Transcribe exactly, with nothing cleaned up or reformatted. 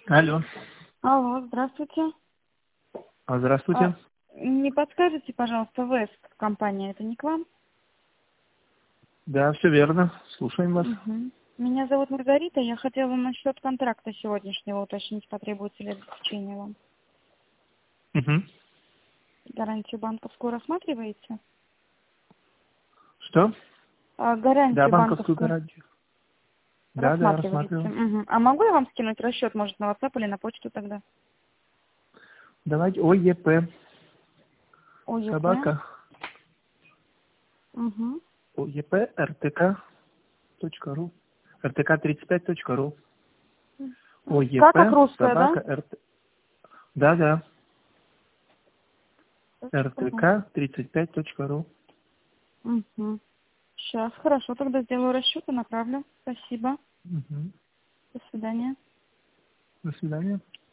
Алло. Алло, здравствуйте. А, Здравствуйте. А, не подскажете, пожалуйста, Вест компания, это не к вам? Да, все верно. Слушаем вас. Мгм. Меня зовут Маргарита, я хотела насчет контракта сегодняшнего уточнить, потребуется ли обеспечение вам. Угу. Гарантию банковскую рассматриваете? Что? А, Да, гарантию банковскую банковскую гарантию. Да, да, рассматриваете? рассматриваю. Мгм. А могу я вам скинуть расчет, может, на WhatsApp или на почту тогда? Давайте ОЕП. ОЕП? Собака. Угу. ОЕП РТК точка ру. РТК тридцать пять точка ру. Как, ОЕП как русская, да? собака РТ. Да, да. Угу. РТК тридцать пять точка ру. Угу. Сейчас, хорошо, тогда сделаю расчет и направлю. Спасибо. Угу. До свидания. До свидания.